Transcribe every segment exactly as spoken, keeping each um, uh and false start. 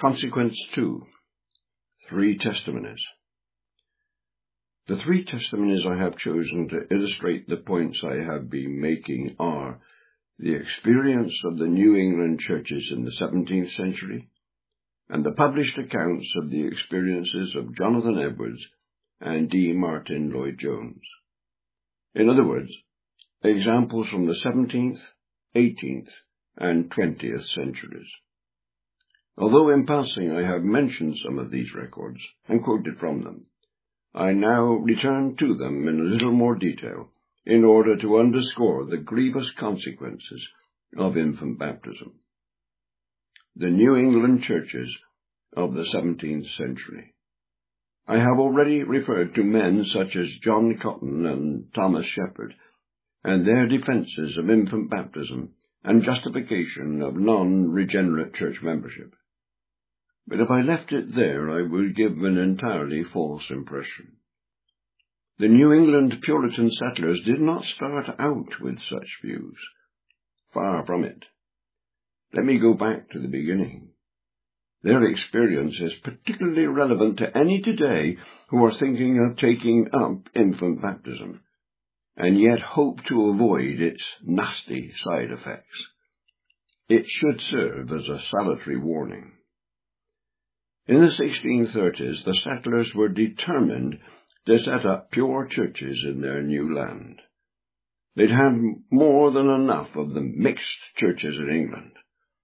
Consequence two. Three testimonies. The three testimonies I have chosen to illustrate the points I have been making are the experience of the New England churches in the seventeenth century, and the published accounts of the experiences of Jonathan Edwards and D. Martin Lloyd-Jones. In other words, examples from the seventeenth, eighteenth, and twentieth centuries. Although in passing I have mentioned some of these records and quoted from them, I now return to them in a little more detail in order to underscore the grievous consequences of infant baptism. The New England churches of the seventeenth century. I have already referred to men such as John Cotton and Thomas Shepard, and their defenses of infant baptism and justification of non-regenerate church membership. But if I left it there, I would give an entirely false impression. The New England Puritan settlers did not start out with such views. Far from it. Let me go back to the beginning. Their experience is particularly relevant to any today who are thinking of taking up infant baptism, and yet hope to avoid its nasty side effects. It should serve as a salutary warning. In the sixteen thirties, the settlers were determined to set up pure churches in their new land. They'd had more than enough of the mixed churches in England.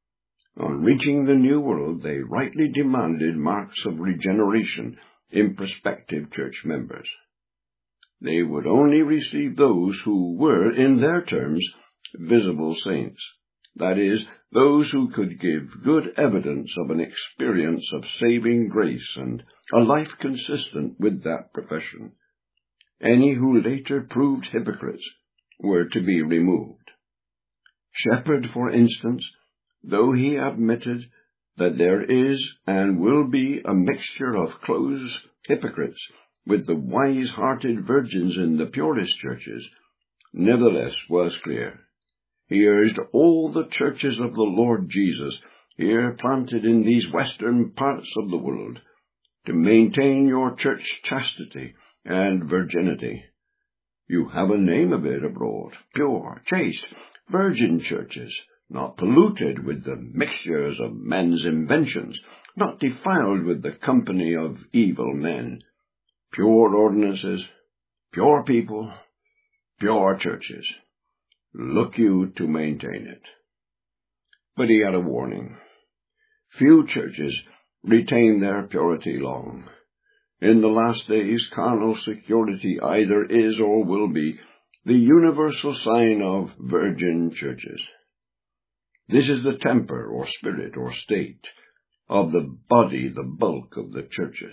On reaching the New World, they rightly demanded marks of regeneration in prospective church members. They would only receive those who were, in their terms, visible saints. That is, those who could give good evidence of an experience of saving grace and a life consistent with that profession. Any who later proved hypocrites were to be removed. Shepard, for instance, though he admitted that there is and will be a mixture of close hypocrites with the wise-hearted virgins in the purest churches, nevertheless was clear. He urged all the churches of the Lord Jesus, here planted in these western parts of the world, to maintain your church chastity and virginity. You have a name of it abroad, pure, chaste, virgin churches, not polluted with the mixtures of men's inventions, not defiled with the company of evil men, pure ordinances, pure people, pure churches. Look you to maintain it. But he had a warning. Few churches retain their purity long. In the last days, carnal security either is or will be the universal sign of virgin churches. This is the temper or spirit or state of the body, the bulk of the churches.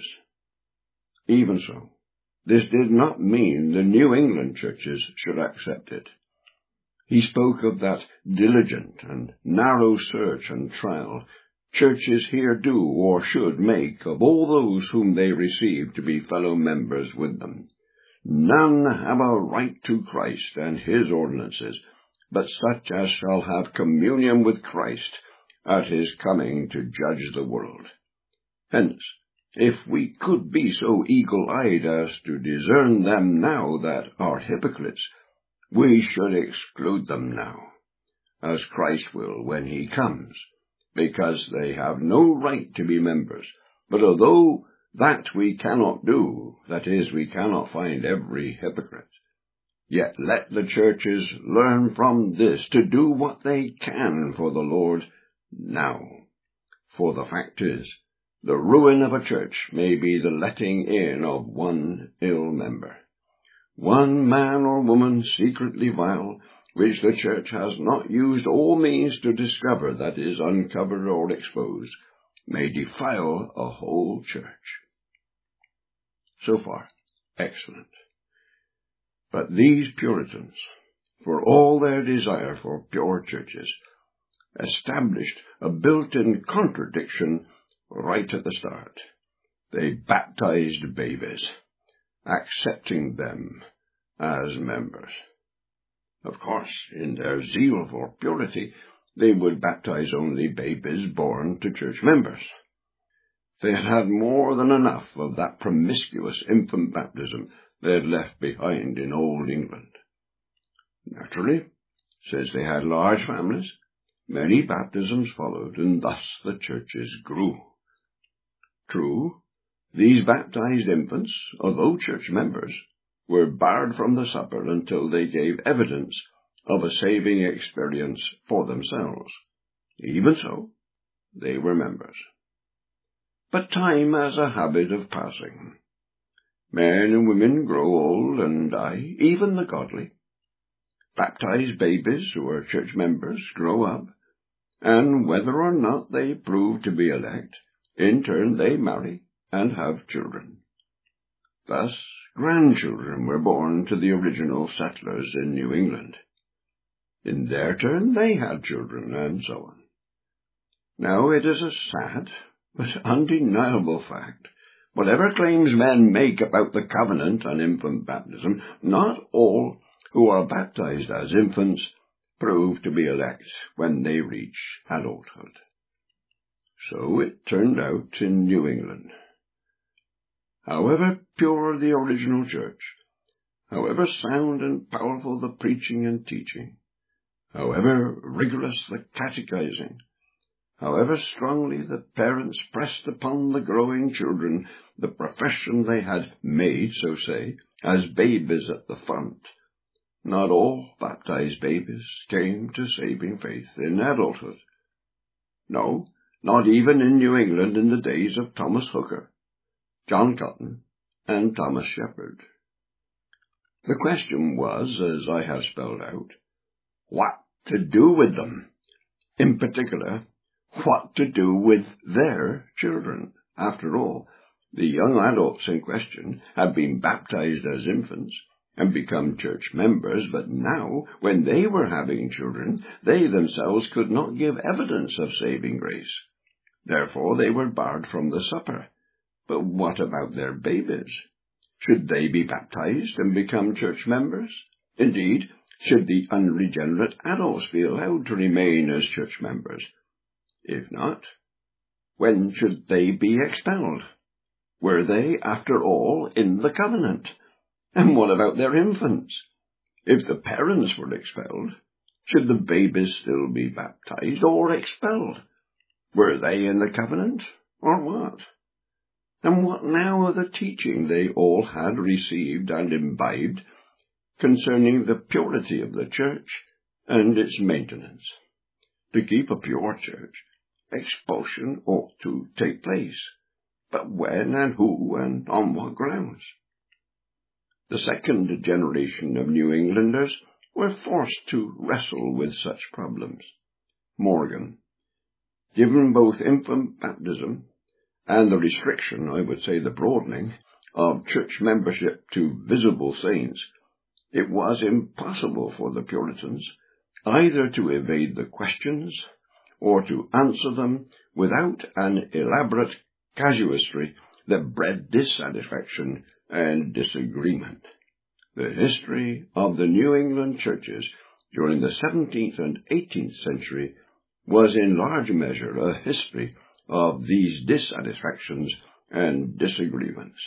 Even so, this did not mean the New England churches should accept it. He spoke of that diligent and narrow search and trial churches here do or should make of all those whom they receive to be fellow members with them. None have a right to Christ and his ordinances, but such as shall have communion with Christ at his coming to judge the world. Hence, if we could be so eagle-eyed as to discern them now that are hypocrites, we should exclude them now, as Christ will when he comes, because they have no right to be members. But although that we cannot do, that is, we cannot find every hypocrite, yet let the churches learn from this to do what they can for the Lord now. For the fact is, the ruin of a church may be the letting in of one ill member. One man or woman secretly vile, which the church has not used all means to discover, that is, uncover or expose, may defile a whole church. So far, excellent. But these Puritans, for all their desire for pure churches, established a built-in contradiction right at the start. They baptized babies, accepting them as members. Of course, in their zeal for purity, they would baptize only babies born to church members. They had had more than enough of that promiscuous infant baptism they had left behind in old England. Naturally, since they had large families, many baptisms followed, and thus the churches grew. True, these baptized infants, although church members, were barred from the supper until they gave evidence of a saving experience for themselves. Even so, they were members. But time has a habit of passing. Men and women grow old and die, even the godly. Baptized babies who are church members grow up, and whether or not they prove to be elect, in turn they marry and have children. Thus, grandchildren were born to the original settlers in New England. In their turn they had children, and so on. Now it is a sad but undeniable fact, whatever claims men make about the covenant and infant baptism, not all who are baptized as infants prove to be elect when they reach adulthood. So it turned out in New England. However pure the original church, however sound and powerful the preaching and teaching, however rigorous the catechizing, however strongly the parents pressed upon the growing children the profession they had made, so say, as babies at the font, not all baptized babies came to saving faith in adulthood. No, not even in New England in the days of Thomas Hooker, John Cotton, and Thomas Shepard. The question was, as I have spelled out, what to do with them. In particular, what to do with their children. After all, the young adults in question had been baptized as infants and become church members, but now, when they were having children, they themselves could not give evidence of saving grace. Therefore they were barred from the supper. But what about their babies? Should they be baptized and become church members? Indeed, should the unregenerate adults be allowed to remain as church members? If not, when should they be expelled? Were they, after all, in the covenant? And what about their infants? If the parents were expelled, should the babies still be baptized or expelled? Were they in the covenant, or what? And what now of the teaching they all had received and imbibed concerning the purity of the church and its maintenance? To keep a pure church, expulsion ought to take place. But when and who and on what grounds? The second generation of New Englanders were forced to wrestle with such problems. Morgan, given both infant baptism and the restriction, I would say the broadening, of church membership to visible saints, it was impossible for the Puritans either to evade the questions or to answer them without an elaborate casuistry that bred dissatisfaction and disagreement. The history of the New England churches during the seventeenth and eighteenth century was in large measure a history of these dissatisfactions and disagreements.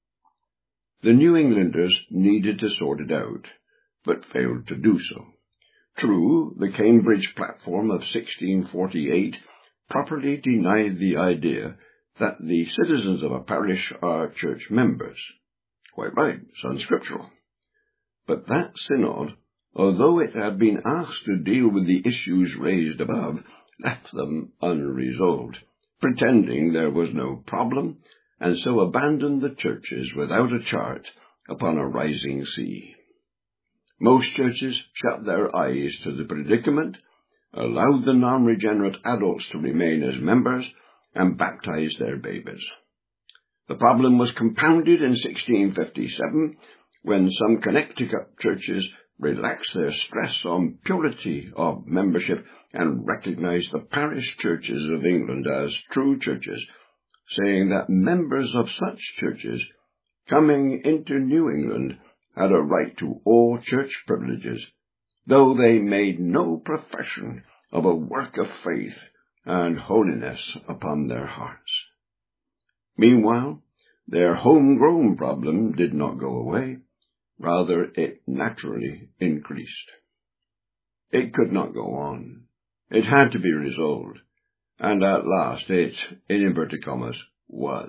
The New Englanders needed to sort it out, but failed to do so. True, the Cambridge Platform of sixteen forty-eight properly denied the idea that the citizens of a parish are church members. Quite right, it's unscriptural. But that synod, although it had been asked to deal with the issues raised above, left them unresolved, pretending there was no problem, and so abandoned the churches without a chart upon a rising sea. Most churches shut their eyes to the predicament, allowed the non-regenerate adults to remain as members, and baptized their babies. The problem was compounded in sixteen fifty-seven, when some Connecticut churches relaxed their stress on purity of membership and recognized the parish churches of England as true churches, saying that members of such churches coming into New England had a right to all church privileges, though they made no profession of a work of faith and holiness upon their hearts. Meanwhile, their homegrown problem did not go away. Rather, it naturally increased. It could not go on. It had to be resolved. And at last it, in inverted commas, was.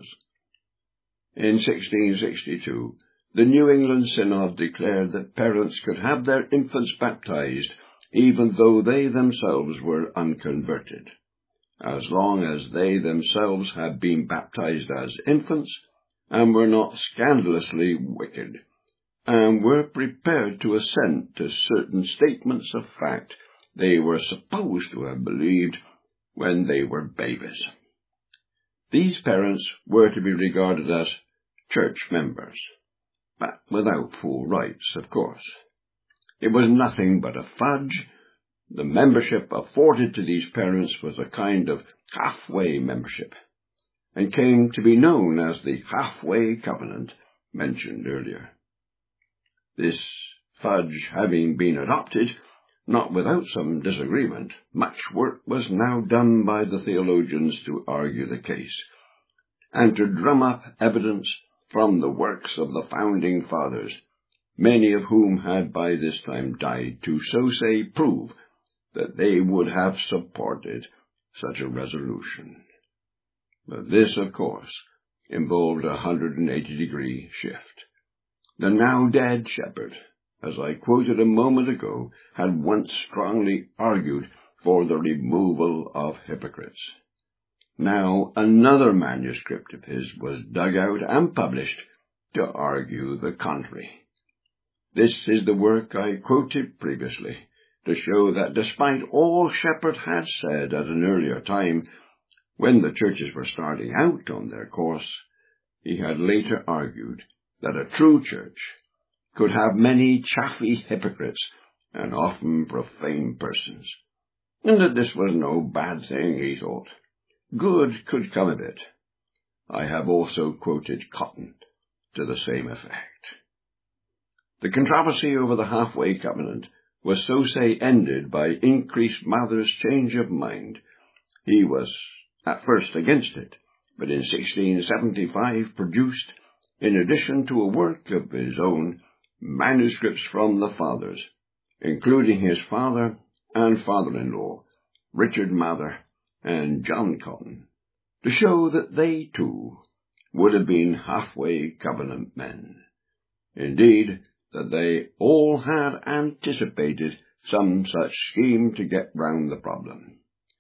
In sixteen sixty-two, the New England Synod declared that parents could have their infants baptized even though they themselves were unconverted, as long as they themselves had been baptized as infants and were not scandalously wicked, and were prepared to assent to certain statements of fact they were supposed to have believed when they were babies. These parents were to be regarded as church members, but without full rights, of course. It was nothing but a fudge. The membership afforded to these parents was a kind of halfway membership, and came to be known as the halfway covenant mentioned earlier. This fudge having been adopted, not without some disagreement, much work was now done by the theologians to argue the case, and to drum up evidence from the works of the founding fathers, many of whom had by this time died, to so say prove that they would have supported such a resolution. But this, of course, involved a one hundred eighty degree shift. The now dead shepherd, as I quoted a moment ago, had once strongly argued for the removal of hypocrites. Now another manuscript of his was dug out and published to argue the contrary. This is the work I quoted previously, to show that despite all Shepherd had said at an earlier time, when the churches were starting out on their course, he had later argued that a true church could have many chaffy hypocrites and often profane persons, and that this was no bad thing, he thought. Good could come of it. I have also quoted Cotton to the same effect. The controversy over the halfway covenant was so say ended by Increase Mather's change of mind. He was at first against it, but in sixteen seventy-five produced, in addition to a work of his own, manuscripts from the fathers, including his father and father-in-law, Richard Mather and John Cotton, to show that they, too, would have been halfway covenant men. Indeed, that they all had anticipated some such scheme to get round the problem.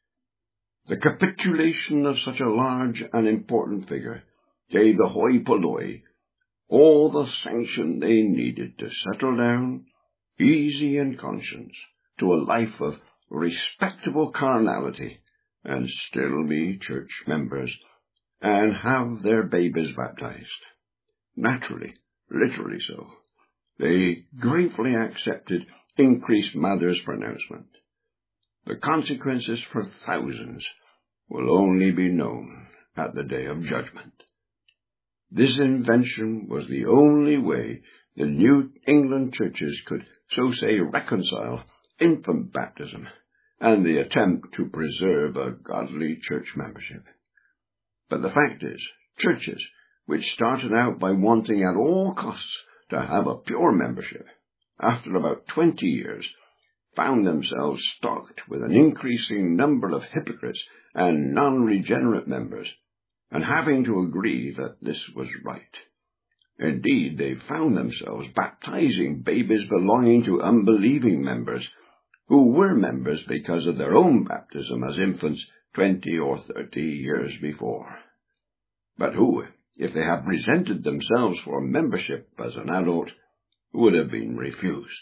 The capitulation of such a large and important figure gave the hoi polloi all the sanction they needed to settle down, easy in conscience, to a life of respectable carnality, and still be church members, and have their babies baptized. Naturally, literally so. They gratefully accepted Increase Mather's pronouncement. The consequences for thousands will only be known at the day of judgment. This invention was the only way the New England churches could, so say, reconcile infant baptism and the attempt to preserve a godly church membership. But the fact is, churches, which started out by wanting at all costs to have a pure membership, after about twenty years, found themselves stocked with an increasing number of hypocrites and non-regenerate members, and having to agree that this was right. Indeed, they found themselves baptizing babies belonging to unbelieving members, who were members because of their own baptism as infants twenty or thirty years before, but who, if they had presented themselves for membership as an adult, would have been refused.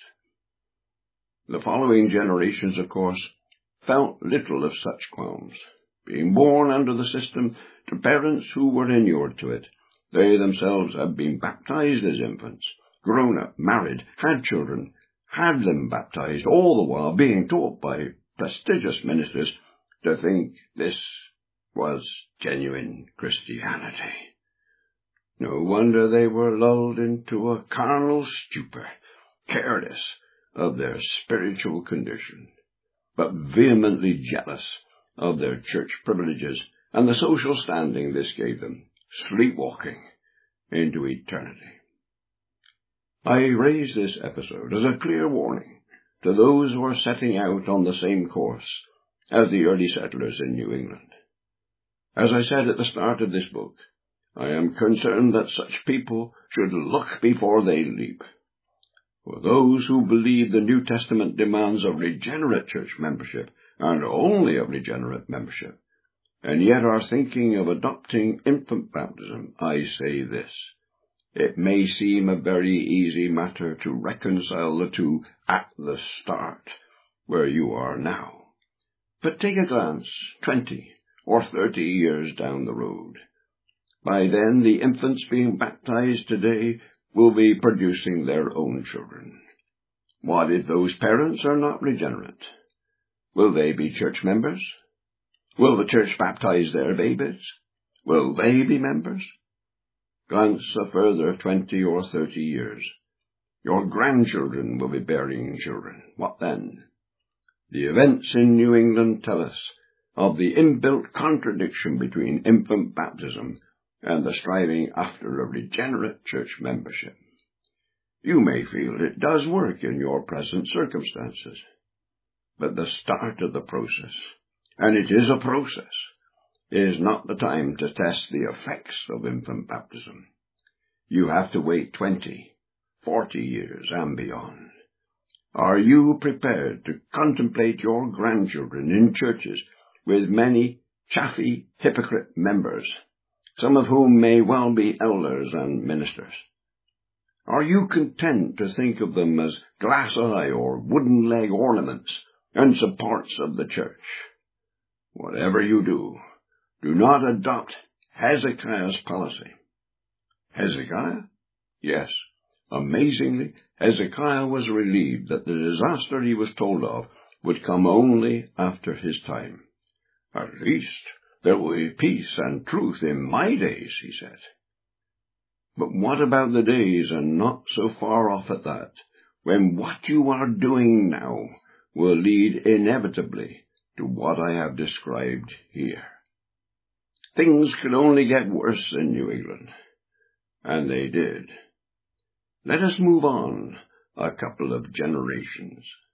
The following generations, of course, felt little of such qualms. Being born under the system to parents who were inured to it, they themselves had been baptized as infants, grown up, married, had children, had them baptized, all the while being taught by prestigious ministers to think this was genuine Christianity. No wonder they were lulled into a carnal stupor, careless of their spiritual condition, but vehemently jealous of their church privileges and the social standing this gave them, sleepwalking into eternity. I raise this episode as a clear warning to those who are setting out on the same course as the early settlers in New England. As I said at the start of this book, I am concerned that such people should look before they leap. For those who believe the New Testament demands of regenerate church membership, and only of regenerate membership, and yet are thinking of adopting infant baptism, I say this: it may seem a very easy matter to reconcile the two at the start, where you are now. But take a glance twenty or thirty years down the road. By then, the infants being baptized today will be producing their own children. What if those parents are not regenerate? Will they be church members? Will the church baptize their babies? Will they be members? Glance a further twenty or thirty years. Your grandchildren will be bearing children. What then? The events in New England tell us of the inbuilt contradiction between infant baptism and the striving after a regenerate church membership. You may feel it does work in your present circumstances, but the start of the process, and it is a process, is not the time to test the effects of infant baptism. You have to wait twenty, forty years and beyond. Are you prepared to contemplate your grandchildren in churches with many chaffy, hypocrite members, some of whom may well be elders and ministers? Are you content to think of them as glass eye or wooden leg ornaments and supports of the church? Whatever you do, do not adopt Hezekiah's policy. Hezekiah? Yes, amazingly, Hezekiah was relieved that the disaster he was told of would come only after his time. At least there will be peace and truth in my days, he said. But what about the days, and not so far off at that, when what you are doing now will lead inevitably to what I have described here? Things could only get worse in New England, and they did. Let us move on a couple of generations.